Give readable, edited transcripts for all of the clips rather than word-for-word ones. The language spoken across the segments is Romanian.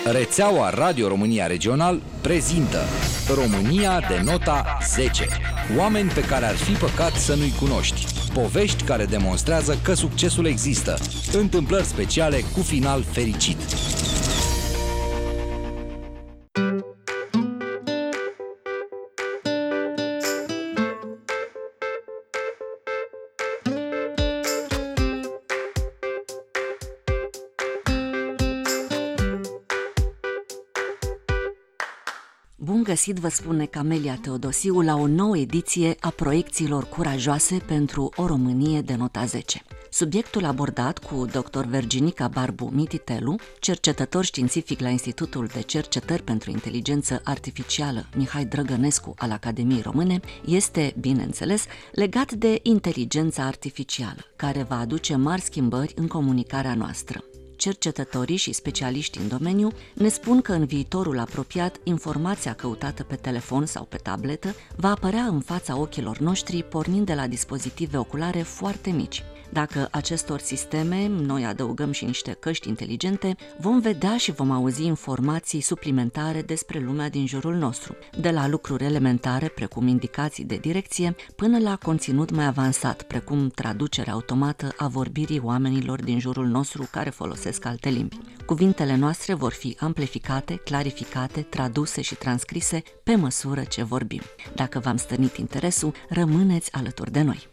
Rețeaua Radio România Regional prezintă România de nota 10. Oameni pe care ar fi păcat să nu-i cunoști. Povești care demonstrează că succesul există. Întâmplări speciale cu final fericit. Bun găsit, vă spune Camelia Teodosiu la o nouă ediție a proiecțiilor curajoase pentru o Românie de nota 10. Subiectul abordat cu dr. Verginica Barbu Mititelu, cercetător științific la Institutul de Cercetări pentru Inteligență Artificială Mihai Drăgănescu al Academiei Române, este, bineînțeles, legat de inteligența artificială, care va aduce mari schimbări în comunicarea noastră. Cercetătorii și specialiștii în domeniu ne spun că în viitorul apropiat, informația căutată pe telefon sau pe tabletă va apărea în fața ochilor noștri pornind de la dispozitive oculare foarte mici. Dacă acestor sisteme noi adăugăm și niște căști inteligente, vom vedea și vom auzi informații suplimentare despre lumea din jurul nostru, de la lucruri elementare, precum indicații de direcție, până la conținut mai avansat, precum traducerea automată a vorbirii oamenilor din jurul nostru care folosesc alte limbi. Cuvintele noastre vor fi amplificate, clarificate, traduse și transcrise pe măsură ce vorbim. Dacă v-am stârnit interesul, rămâneți alături de noi.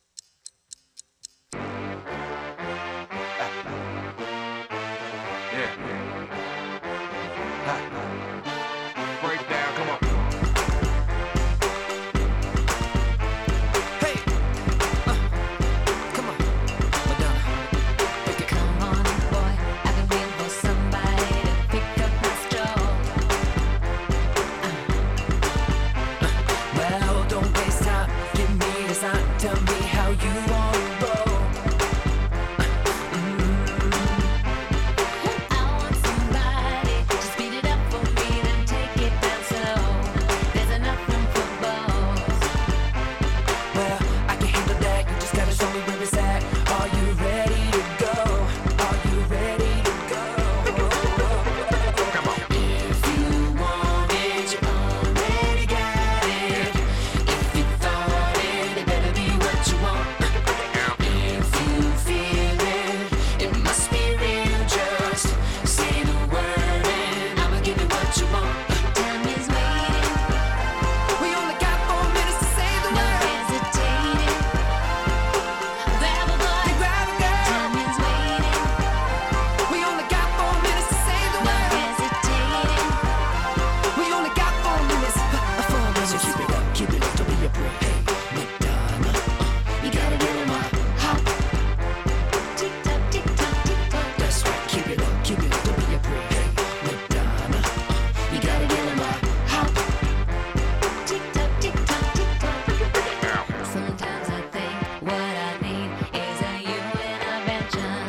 Tell me how you want to roll. I want somebody to speed it up for me, then take it down slow. There's enough room for both. Well, I can handle that. You just gotta show me where it's at. Are you ready to go? Are you ready to go? Come on. If you want it, you already got it. If you thought it, it better be what you want. If you feel it, it must be real. Just say the word and I'ma give you what you want. Time is waiting. We only got 4 minutes to say the word. No hesitating. Grab a boy, grab a girl. Time is waiting. We only got 4 minutes to say the word. No hesitating. We only got 4 minutes. 4 minutes. So keep it up, don't be afraid. Hey, Madonna, you gotta get on my hop. Tick tock, tick tock, tick tock. That's right, keep it up, don't be afraid. Hey, Madonna, you gotta get on my hop. Tick tock, tick tock, tick tock. Sometimes I think what I need is a you intervention.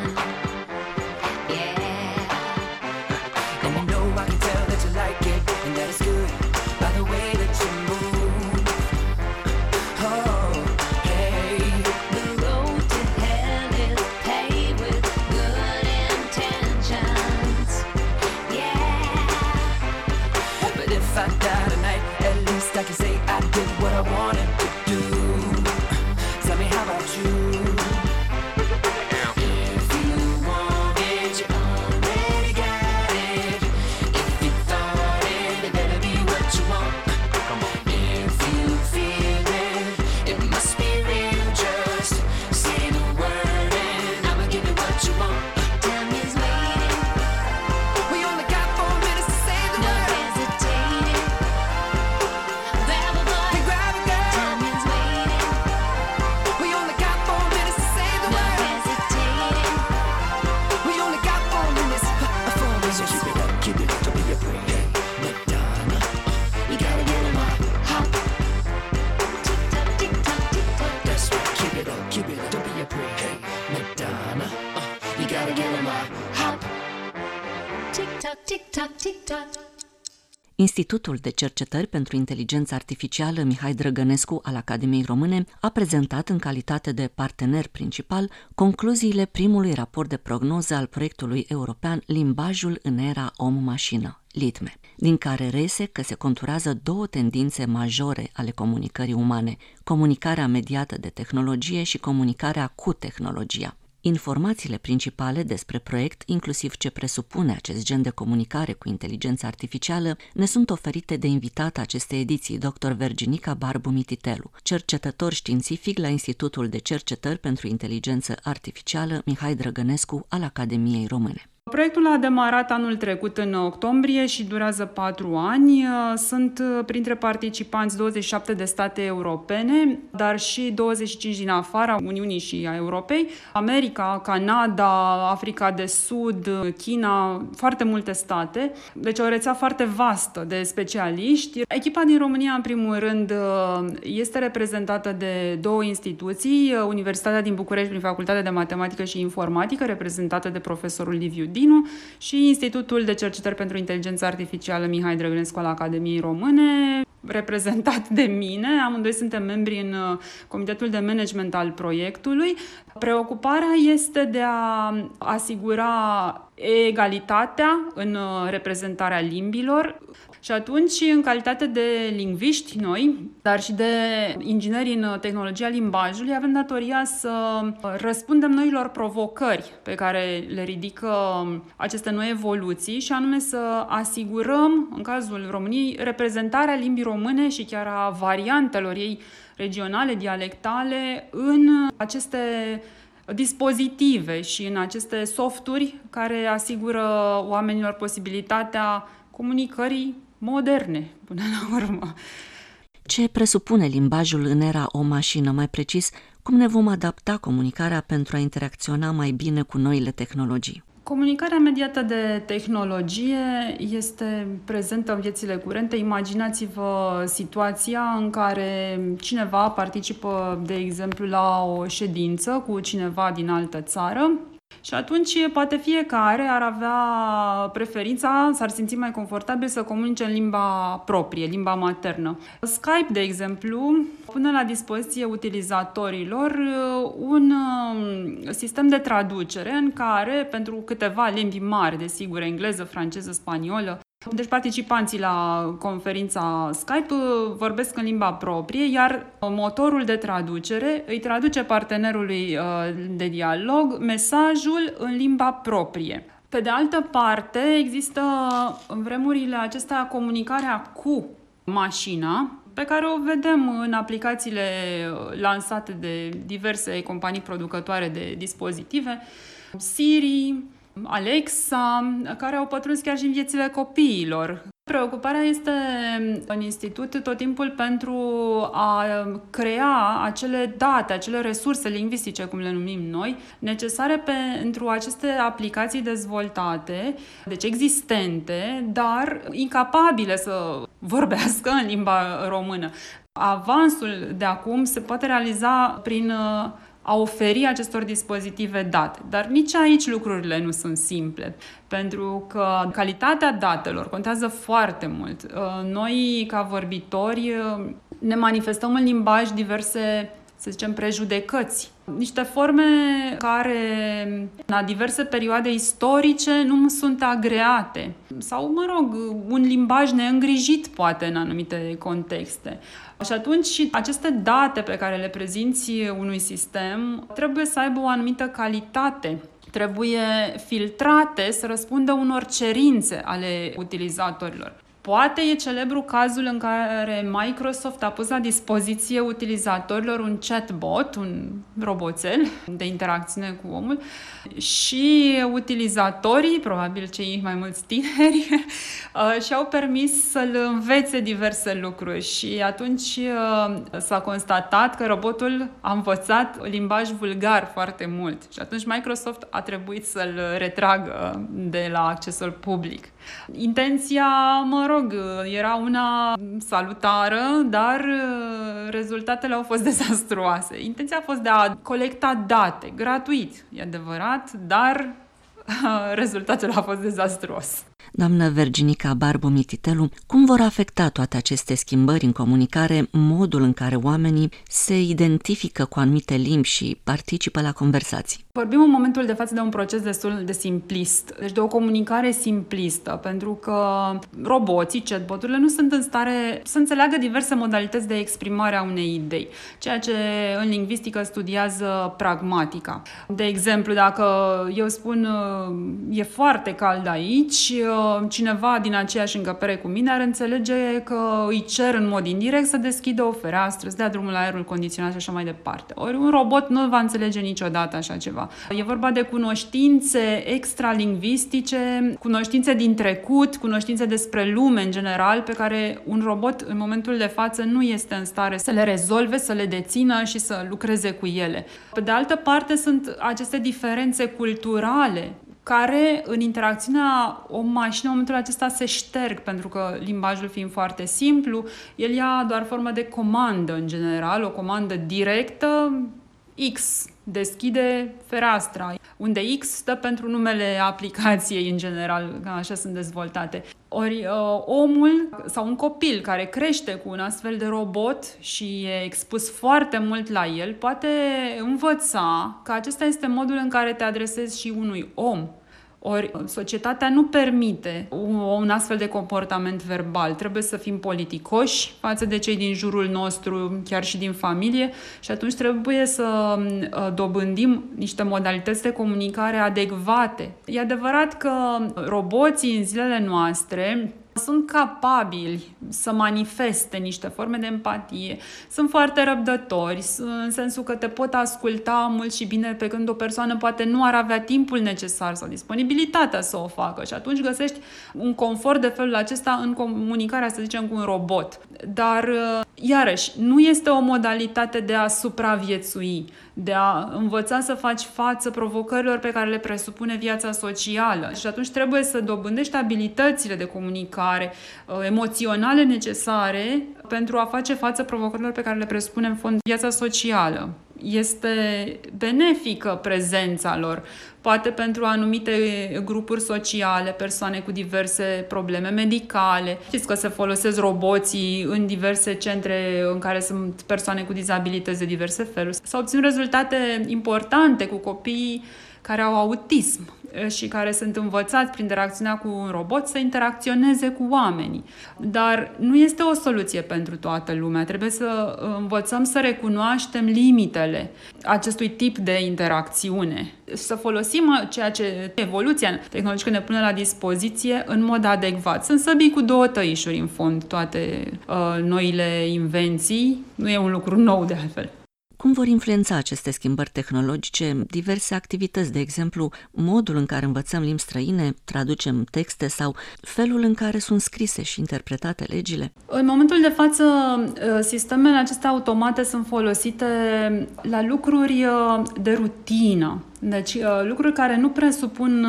Yeah. And I know I can tell that you like it, and that is good by the way that you move. Oh, hey. The road to hell is paved with good intentions. Yeah. But if I die tonight, at least I can say I did what I wanted to do. Tell me, how about you? If you want it, you already got it. If you thought it, it better be what you want. If you feel it, it must be real. Just say the word and I'ma give you what you want. Time is waiting. We only got 4 minutes to say the word. No hesitating. Grab a boy, grab a girl. Time is waiting. We only got 4 minutes to say the word. No hesitating. We only got 4 minutes. 4 minutes. So keep it up, don't be afraid. Hey, Madonna, you gotta get on my hop. Tick tock, tick tock, tick tock. That's right, keep it up, don't be afraid. Hey, Madonna, you gotta get on my hop. Tick tock, tick tock, tick tock. Institutul de Cercetări pentru Inteligență Artificială Mihai Drăgănescu al Academiei Române a prezentat în calitate de partener principal concluziile primului raport de prognoză al proiectului european Limbajul în era om-mașină, LITME, din care reiese că se conturează două tendințe majore ale comunicării umane, comunicarea mediată de tehnologie și comunicarea cu tehnologia. Informațiile principale despre proiect, inclusiv ce presupune acest gen de comunicare cu inteligența artificială, ne sunt oferite de invitata acestei ediții, dr. Verginica Barbu Mititelu, cercetător științific la Institutul de Cercetări pentru Inteligență Artificială Mihai Drăgănescu al Academiei Române. Proiectul a demarat anul trecut în octombrie și durează 4 ani. Sunt printre participanți 27 de state europene, dar și 25 din afara Uniunii și a Europei, America, Canada, Africa de Sud, China, foarte multe state. Deci o rețea foarte vastă de specialiști. Echipa din România, în primul rând, este reprezentată de două instituții, Universitatea din București prin Facultatea de Matematică și Informatică, reprezentată de profesorul Liviu Dinu, și Institutul de Cercetări pentru Inteligență Artificială Mihai Drăgănescu al Academiei Române, reprezentat de mine. Amândoi suntem membri în comitetul de management al proiectului. Preocuparea este de a asigura egalitatea în reprezentarea limbilor. Și atunci, în calitate de lingviști noi, dar și de ingineri în tehnologia limbajului, avem datoria să răspundem noilor provocări pe care le ridică aceste noi evoluții și anume să asigurăm, în cazul României, reprezentarea limbii române și chiar a variantelor ei regionale, dialectale, în aceste dispozitive și în aceste softuri care asigură oamenilor posibilitatea comunicării moderne, până la urmă. Ce presupune limbajul în era o-mașină? Mai precis, cum ne vom adapta comunicarea pentru a interacționa mai bine cu noile tehnologii? Comunicarea mediată de tehnologie este prezentă în viețile curente. Imaginați-vă situația în care cineva participă, de exemplu, la o ședință cu cineva din altă țară. Și atunci poate fiecare ar avea preferința, s-ar simți mai confortabil să comunice în limba proprie, limba maternă. Skype, de exemplu, pune la dispoziție utilizatorilor un sistem de traducere în care, pentru câteva limbi mari, desigur, engleză, franceză, spaniolă, deci participanții la conferința Skype vorbesc în limba proprie, iar motorul de traducere îi traduce partenerului de dialog mesajul în limba proprie. Pe de altă parte, există în vremurile acestea comunicarea cu mașina, pe care o vedem în aplicațiile lansate de diverse companii producătoare de dispozitive, Siri, Alexa, care au pătruns chiar și în viețile copiilor. Preocuparea este în institut tot timpul pentru a crea acele date, acele resurse lingvistice, cum le numim noi, necesare pentru aceste aplicații dezvoltate, deci existente, dar incapabile să vorbească în limba română. Avansul de acum se poate realiza prin a oferi acestor dispozitive date. Dar nici aici lucrurile nu sunt simple, pentru că calitatea datelor contează foarte mult. Noi, ca vorbitori, ne manifestăm în limbaj diverse, să zicem, prejudecăți. Niște forme care, la diverse perioade istorice, nu sunt agreate. Sau, mă rog, un limbaj neîngrijit, poate, în anumite contexte. Și atunci, aceste date pe care le prezinți unui sistem trebuie să aibă o anumită calitate. Trebuie filtrate să răspundă unor cerințe ale utilizatorilor. Poate e celebru cazul în care Microsoft a pus la dispoziție utilizatorilor un chatbot, un roboțel de interacțiune cu omul, și utilizatorii, probabil cei mai mulți tineri, și-au permis să-l învețe diverse lucruri și atunci s-a constatat că robotul a învățat limbaj vulgar foarte mult și atunci Microsoft a trebuit să-l retragă de la accesul public. Intenția, mă rog, era una salutară, dar rezultatele au fost dezastruoase. Intenția a fost de a colecta date, gratuit, e adevărat, dar rezultatul a fost dezastruos. Doamnă Verginica Barbu Mititelu, cum vor afecta toate aceste schimbări în comunicare modul în care oamenii se identifică cu anumite limbi și participă la conversații? Vorbim în momentul de față de un proces destul de simplist, deci de o comunicare simplistă, pentru că roboții, chatboturile, nu sunt în stare să înțeleagă diverse modalități de exprimare a unei idei, ceea ce în lingvistică studiază pragmatica. De exemplu, dacă eu spun e foarte cald aici, cineva din aceeași încăpere cu mine ar înțelege că îi cer în mod indirect să deschidă o fereastră, să dea drumul la aerul condiționat și așa mai departe. Ori un robot nu va înțelege niciodată așa ceva. E vorba de cunoștințe extralingvistice, cunoștințe din trecut, cunoștințe despre lume în general, pe care un robot în momentul de față nu este în stare să le rezolve, să le dețină și să lucreze cu ele. Pe de altă parte, sunt aceste diferențe culturale care în interacțiunea om-mașină în momentul acesta se șterg, pentru că limbajul fiind foarte simplu, el ia doar formă de comandă în general, o comandă directă, X, deschide fereastra, unde X stă pentru numele aplicației în general, așa sunt dezvoltate. Ori omul sau un copil care crește cu un astfel de robot și e expus foarte mult la el, poate învăța că acesta este modul în care te adresezi și unui om. Ori societatea nu permite un astfel de comportament verbal. Trebuie să fim politicoși față de cei din jurul nostru, chiar și din familie, și atunci trebuie să dobândim niște modalități de comunicare adecvate. E adevărat că roboții în zilele noastre sunt capabili să manifeste niște forme de empatie, sunt foarte răbdători, în sensul că te pot asculta mult și bine, pe când o persoană poate nu ar avea timpul necesar sau disponibilitatea să o facă și atunci găsești un confort de felul acesta în comunicarea, să zicem, cu un robot. Dar, iarăși, nu este o modalitate de a supraviețui, de a învăța să faci față provocărilor pe care le presupune viața socială. Și atunci trebuie să dobândești abilitățile de comunicare emoționale necesare pentru a face față provocărilor pe care le presupune în fond viața socială. Este benefică prezența lor, poate pentru anumite grupuri sociale, persoane cu diverse probleme medicale. Știți că se folosesc roboții în diverse centre în care sunt persoane cu dizabilități de diverse feluri. S-au obținut rezultate importante cu copiii care au autism și care sunt învățați prin interacțiunea cu un robot să interacționeze cu oamenii. Dar nu este o soluție pentru toată lumea. Trebuie să învățăm să recunoaștem limitele acestui tip de interacțiune și să folosim ceea ce evoluția tehnologică ne pune la dispoziție în mod adecvat. Sunt săbii cu două tăișuri, în fond, toate noile invenții. Nu e un lucru nou, de altfel. Cum vor influența aceste schimbări tehnologice diverse activități, de exemplu, modul în care învățăm limbi străine, traducem texte sau felul în care sunt scrise și interpretate legile? În momentul de față, sistemele acestea automate sunt folosite la lucruri de rutină. Deci lucruri care nu presupun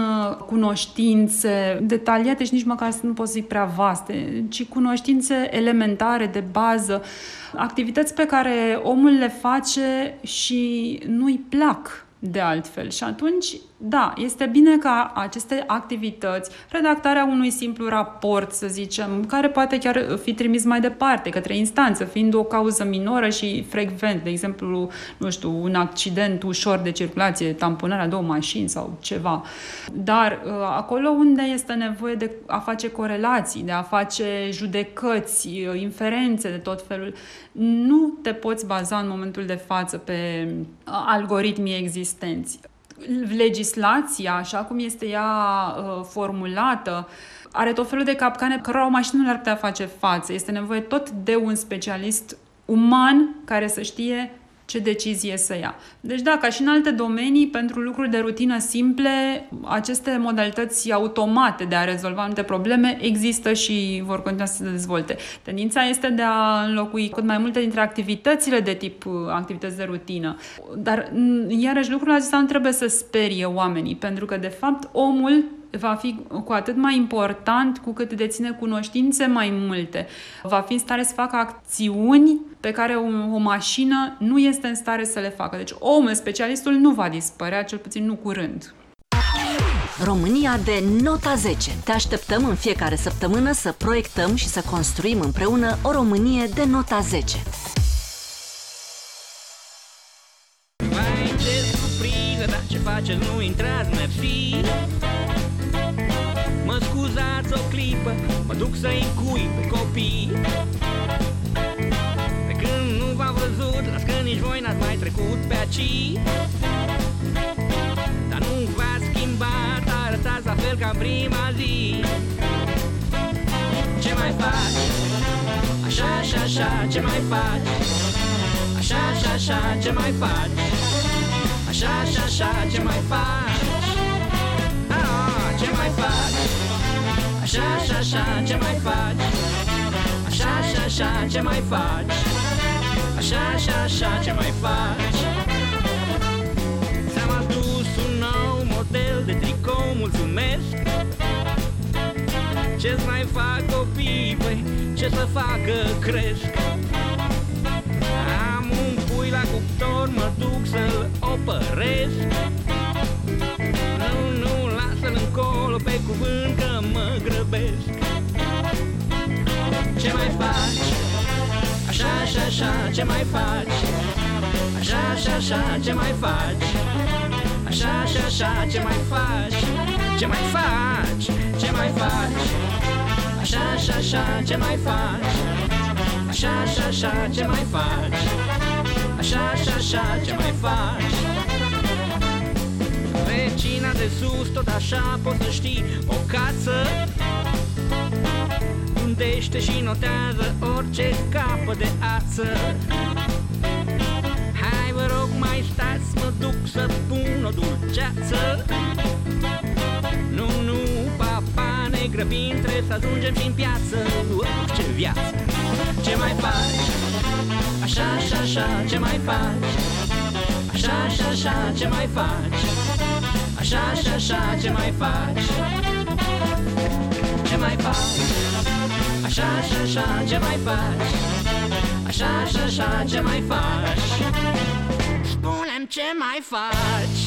cunoștințe detaliate și nici măcar nu pot să zic prea vaste, ci cunoștințe elementare de bază, activități pe care omul le face și nu-i plac de altfel. Și atunci, da, este bine ca aceste activități, redactarea unui simplu raport, să zicem, care poate chiar fi trimis mai departe, către instanță, fiind o cauză minoră și frecvent, de exemplu, nu știu, un accident ușor de circulație, tamponarea două mașini sau ceva. Dar acolo unde este nevoie de a face corelații, de a face judecăți, inferențe de tot felul, nu te poți baza în momentul de față pe algoritmii existenți. Legislația, așa cum este ea formulată, are tot felul de capcane cărora o mașină nu le-ar putea face față. Este nevoie tot de un specialist uman care să știe ce decizie să ia. Deci da, ca și în alte domenii, pentru lucruri de rutină simple, aceste modalități automate de a rezolva anumite probleme există și vor continua să se dezvolte. Tendința este de a înlocui cât mai multe dintre activitățile de tip activități de rutină. Dar, iarăși, lucrul acesta nu trebuie să sperie oamenii, pentru că, de fapt, omul va fi cu atât mai important cu cât deține cunoștințe mai multe. Va fi în stare să facă acțiuni pe care o mașină nu este în stare să le facă. Deci omul, specialistul, nu va dispărea, cel puțin nu curând. România de nota 10. Te așteptăm în fiecare săptămână să proiectăm și să construim împreună o Românie de nota 10. Vai, ce surpriză, dar ce faceți, nu intrați, mersi. Mă scuzați o clipă, mă duc să-i încui pe copii. De când nu v-am văzut, las că nici voi n-ați mai trecut pe aici. Dar nu v-ați schimbat, arătați la fel ca în prima zi. Ce mai faci? Așa, așa, așa, ce mai faci? Așa, așa, așa, ce mai faci? Așa, așa, așa, ce mai faci? Ce mai faci? Așa, așa, așa, ce mai faci? Așa, așa, așa, ce mai faci? Așa, așa, așa, ce mai faci? Ți-am adus un nou model de tricou, mulțumesc. Ce-ți mai fac copii, păi ce să facă, cresc. Am un pui la cuptor, mă duc să-l opăresc. Nu, lasă-l încolo pe cuvânt că mă grăbesc. Ce mai faci? Așa, așa, așa, ce mai faci? Așa, așa, așa, ce mai faci? Așa, așa, așa, ce mai faci? Ce mai faci? Ce mai faci? Așa, așa, așa, ce mai faci? Așa, așa, așa, ce mai faci? Așa, așa, așa, ce mai faci? Vecina de sus, tot așa, poți să știi, o cață gândește și notează orice scapă de ață. Hai, vă rog, mai stați, mă duc să pun o dulceață. Nu, papa, ne grăbim, trebuie să ajungem și în piață. Ce viață! Ce mai faci? Așa, așa, așa, ce mai faci? Așa, așa, așa, ce mai faci? Așa, așa, așa, ce mai faci? Ce mai faci? Așa, așa, așa, ce mai faci? Așa, așa, așa, ce mai faci? Spune-mi ce mai faci?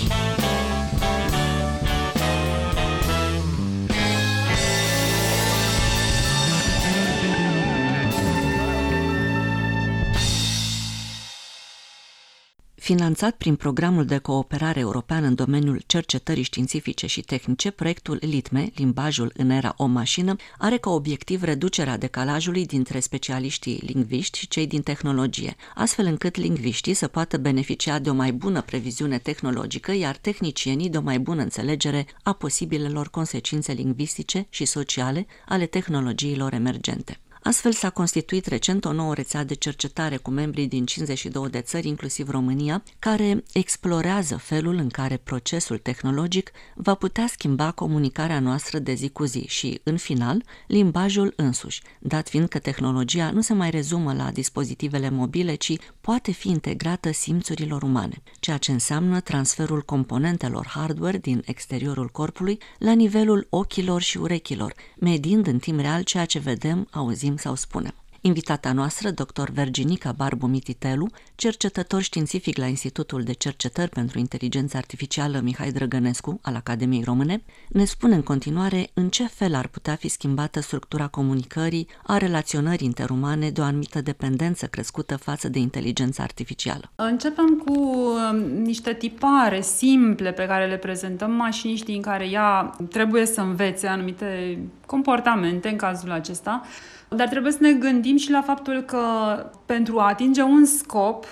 Finanțat prin Programul de Cooperare European în domeniul cercetării științifice și tehnice, proiectul LITME, limbajul în era o-mașină, are ca obiectiv reducerea decalajului dintre specialiștii lingviști și cei din tehnologie, astfel încât lingviștii să poată beneficia de o mai bună previziune tehnologică, iar tehnicienii de o mai bună înțelegere a posibilelor consecințe lingvistice și sociale ale tehnologiilor emergente. Astfel s-a constituit recent o nouă rețea de cercetare cu membrii din 52 de țări, inclusiv România, care explorează felul în care procesul tehnologic va putea schimba comunicarea noastră de zi cu zi și, în final, limbajul însuși, dat fiind că tehnologia nu se mai rezumă la dispozitivele mobile, ci poate fi integrată simțurilor umane, ceea ce înseamnă transferul componentelor hardware din exteriorul corpului la nivelul ochilor și urechilor, mediind în timp real ceea ce vedem, auzim sau spunem. Invitata noastră, dr. Verginica Barbu Mititelu, cercetător științific la Institutul de Cercetări pentru Inteligență Artificială Mihai Drăgănescu al Academiei Române, ne spune în continuare în ce fel ar putea fi schimbată structura comunicării, a relaționării interumane de o anumită dependență crescută față de inteligența artificială. Începem cu niște tipare simple pe care le prezentăm mașiniștii, în care ea trebuie să învețe anumite comportamente în cazul acesta. Dar trebuie să ne gândim și la faptul că pentru a atinge un scop,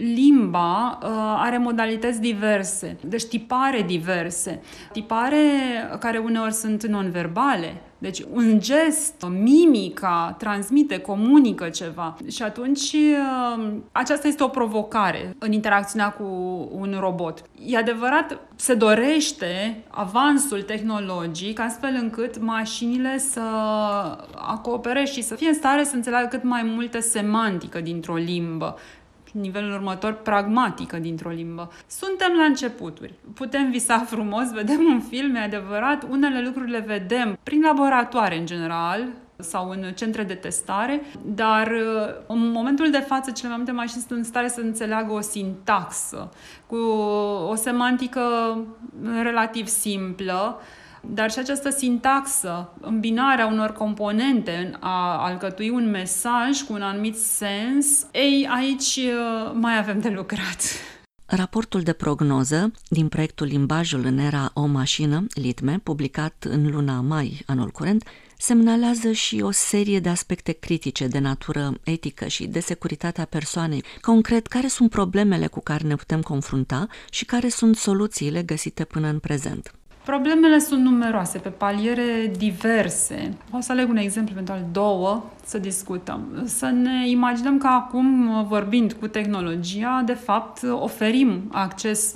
limba are modalități diverse, deci tipare diverse. Tipare care uneori sunt non-verbale. Deci un gest, mimica, transmite, comunică ceva. Și atunci aceasta este o provocare în interacțiunea cu un robot. E adevărat, se dorește avansul tehnologic astfel încât mașinile să acoopere și să fie în stare să înțeleagă cât mai multă semantică dintr-o limbă. Nivelul următor, pragmatică dintr-o limbă. Suntem la începuturi. Putem visa frumos, vedem un film, e adevărat, unele lucruri le vedem prin laboratoare în general sau în centre de testare, dar în momentul de față cele mai multe mașini sunt în stare să înțeleagă o sintaxă cu o semantică relativ simplă, Dar și această sintaxă, îmbinarea unor componente în a alcătui un mesaj cu un anumit sens, aici mai avem de lucrat. Raportul de prognoză din proiectul Limbajul în era o-mașină, LITME, publicat în luna mai anul curent, semnalează și o serie de aspecte critice de natură etică și de securitatea persoanei. Concret, care sunt problemele cu care ne putem confrunta și care sunt soluțiile găsite până în prezent? Problemele sunt numeroase, pe paliere diverse. O să aleg un exemplu pentru al două să discutăm. Să ne imaginăm că acum, vorbind cu tehnologia, de fapt oferim acces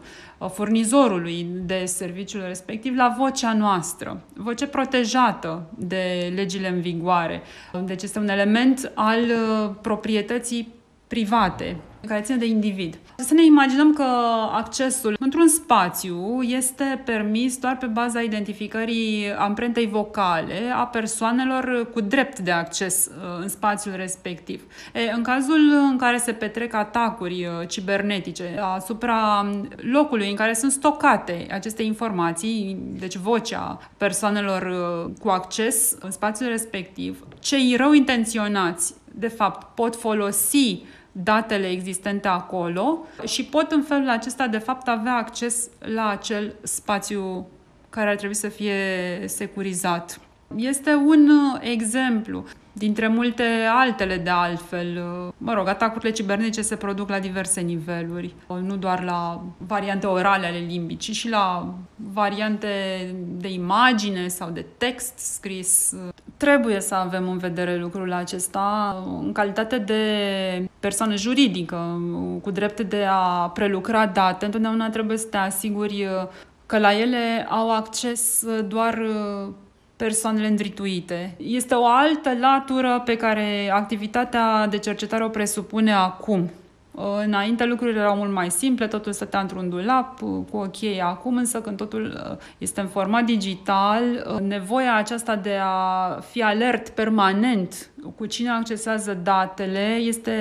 furnizorului de serviciul respectiv la vocea noastră, voce protejată de legile în vigoare. Deci este un element al proprietății private, care ține de individ. Să ne imaginăm că accesul într-un spațiu este permis doar pe baza identificării amprentei vocale a persoanelor cu drept de acces în spațiul respectiv. În cazul în care se petrec atacuri cibernetice asupra locului în care sunt stocate aceste informații, deci vocea persoanelor cu acces în spațiul respectiv, cei rău intenționați, de fapt, pot folosi datele existente acolo și pot în felul acesta, de fapt, avea acces la acel spațiu care ar trebui să fie securizat. Este un exemplu dintre multe altele de altfel. Atacurile cibernetice se produc la diverse niveluri, nu doar la variante orale ale limbii, ci și la variante de imagine sau de text scris. Trebuie să avem în vedere lucrul acesta în calitate de persoană juridică cu drept de a prelucra date. Întotdeauna trebuie să te asiguri că la ele au acces doar persoanele îndrituite. Este o altă latură pe care activitatea de cercetare o presupune acum. Înainte lucrurile erau mult mai simple, totul stătea într-un dulap cu o cheie. Acum însă, când totul este în format digital, nevoia aceasta de a fi alert permanent cu cine accesează datele este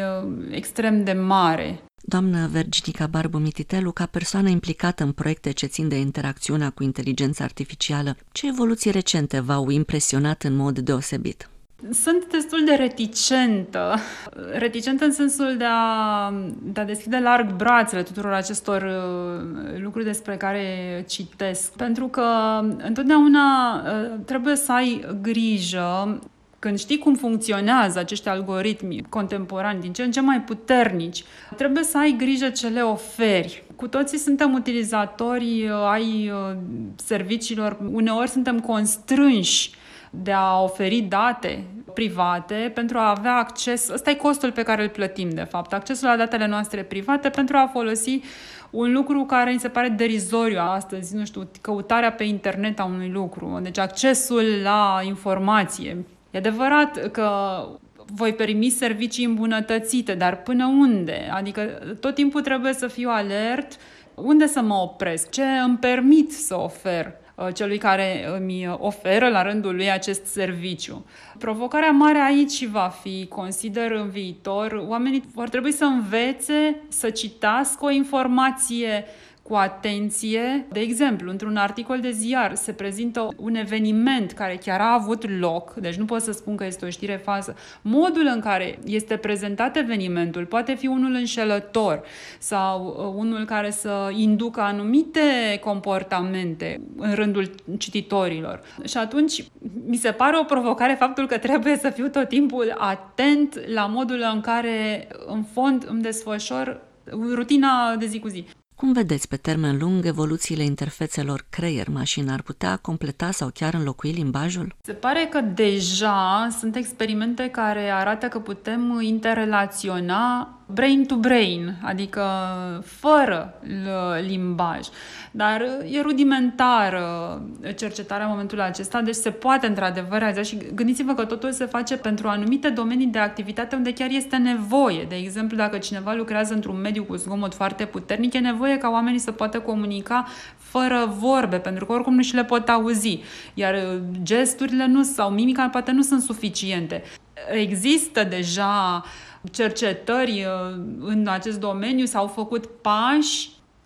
extrem de mare. Doamnă Verginica Barbu-Mititelu, ca persoană implicată în proiecte ce țin de interacțiunea cu inteligența artificială, ce evoluții recente v-au impresionat în mod deosebit? Sunt destul de reticentă în sensul de a deschide larg brațele tuturor acestor lucruri despre care citesc. Pentru că întotdeauna trebuie să ai grijă. Când știi cum funcționează acești algoritmi contemporani, din ce în ce mai puternici, trebuie să ai grijă ce le oferi. Cu toții suntem utilizatori ai serviciilor, uneori suntem constrânși de a oferi date private pentru a avea acces. Ăsta e costul pe care îl plătim, de fapt, accesul la datele noastre private pentru a folosi un lucru care mi se pare derizoriu astăzi, căutarea pe internet a unui lucru, deci accesul la informație. E adevărat că voi primi servicii îmbunătățite, dar până unde? Adică tot timpul trebuie să fiu alert unde să mă opresc, ce îmi permit să ofer celui care îmi oferă la rândul lui acest serviciu. Provocarea mare aici va fi, consider în viitor, oamenii vor trebui să învețe să citească o informație cu atenție. De exemplu, într-un articol de ziar se prezintă un eveniment care chiar a avut loc, deci nu pot să spun că este o știre falsă. Modul în care este prezentat evenimentul poate fi unul înșelător sau unul care să inducă anumite comportamente în rândul cititorilor. Și atunci mi se pare o provocare faptul că trebuie să fiu tot timpul atent la modul în care, în fond, îmi desfășor rutina de zi cu zi. Cum vedeți pe termen lung evoluțiile interfețelor creier-mașină? Ar putea completa sau chiar înlocui limbajul? Se pare că deja sunt experimente care arată că putem interrelaționa brain to brain, adică fără limbaj. Dar e rudimentară cercetarea în momentul acesta, deci se poate într-adevăr realiza și gândiți-vă că totul se face pentru anumite domenii de activitate unde chiar este nevoie. De exemplu, dacă cineva lucrează într-un mediu cu zgomot foarte puternic, e nevoie ca oamenii să poată comunica fără vorbe, pentru că oricum nu și le pot auzi. Iar gesturile sau mimica poate nu sunt suficiente. Există deja cercetări în acest domeniu, s-au făcut pași.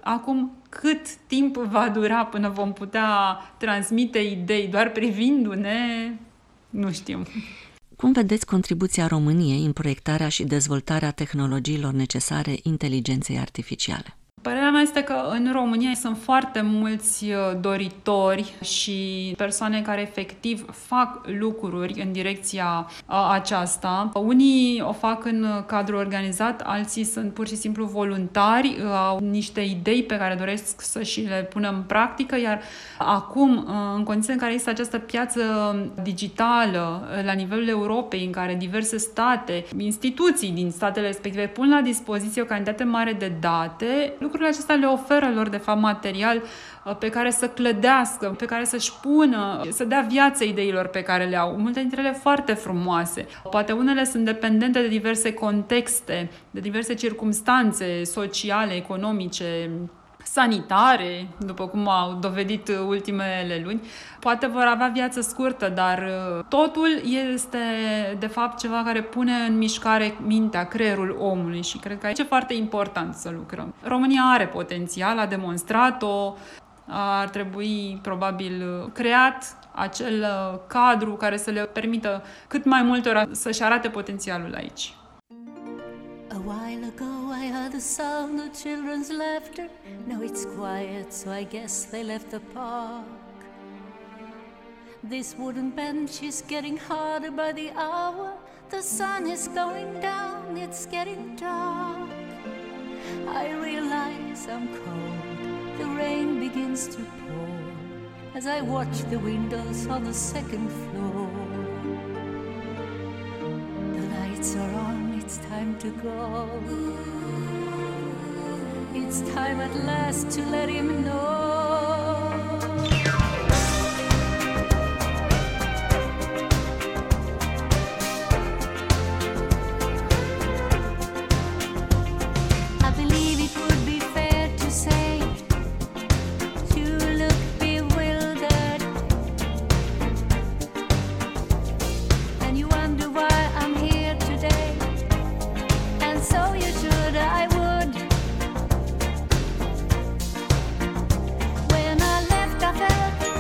Acum, cât timp va dura până vom putea transmite idei doar privindu-ne, nu știm. Cum vedeți contribuția României în proiectarea și dezvoltarea tehnologiilor necesare inteligenței artificiale? Părerea mea este că în România sunt foarte mulți doritori și persoane care efectiv fac lucruri în direcția aceasta. Unii o fac în cadrul organizat, alții sunt pur și simplu voluntari, au niște idei pe care doresc să și le pună în practică, iar acum, în condițiile în care există această piață digitală la nivelul Europei, în care diverse state, instituții din statele respective pun la dispoziție o cantitate mare de date, lucrurile acestea le oferă lor, de fapt, material pe care să clădească, pe care să-și pună, să dea viață ideilor pe care le au. Multe dintre ele foarte frumoase. Poate unele sunt dependente de diverse contexte, de diverse circumstanțe sociale, economice, sanitare, după cum au dovedit ultimele luni. Poate vor avea viață scurtă, dar totul este, de fapt, ceva care pune în mișcare mintea, creierul omului și cred că aici e foarte important să lucrăm. România are potențial, a demonstrat-o, ar trebui, probabil, creat acel cadru care să le permită cât mai multora să-și arate potențialul aici. A while ago I heard the sound of children's laughter. Now it's quiet, so I guess they left the park. This wooden bench is getting harder by the hour. The sun is going down, it's getting dark. I realize I'm cold, the rain begins to pour as I watch the windows on the second floor. The lights are on, it's time to go. It's time at last to let him know. I believe it would be fair to say you look bewildered and you wonder why I'm here today. And so you should, I would. When I left I felt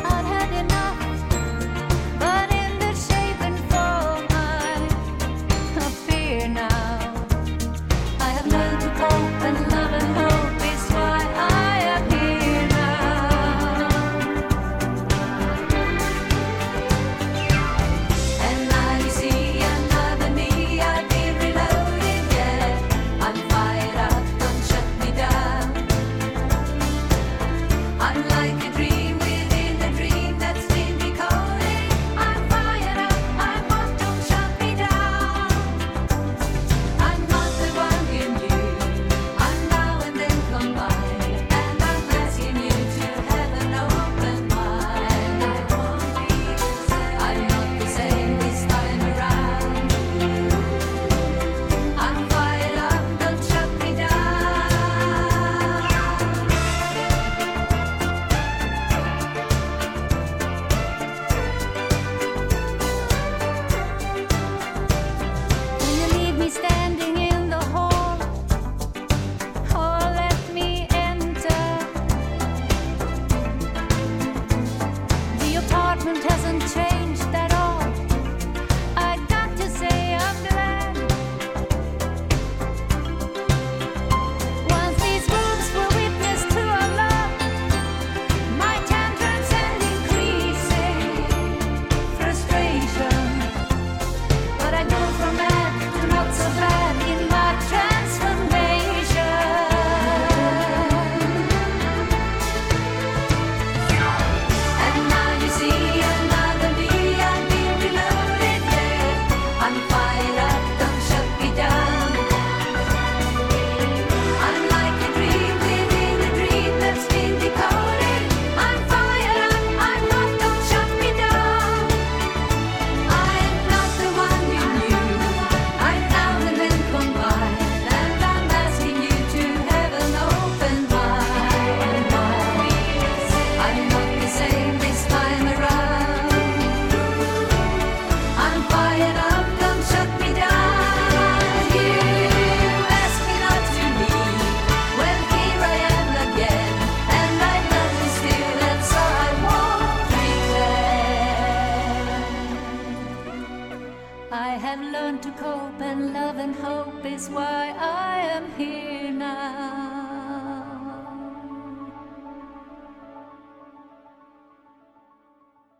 I've learned to cope, and love and hope is why I am here now.